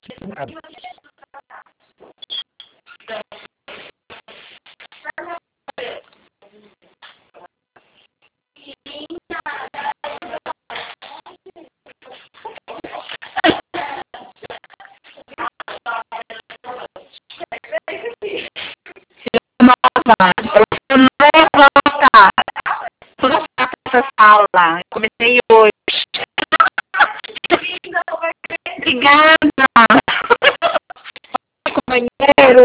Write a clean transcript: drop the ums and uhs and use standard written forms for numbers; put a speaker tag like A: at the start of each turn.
A: Eu não vou voltar. Vou voltar pra essa sala. Comecei hoje. Obrigada. Companheiro.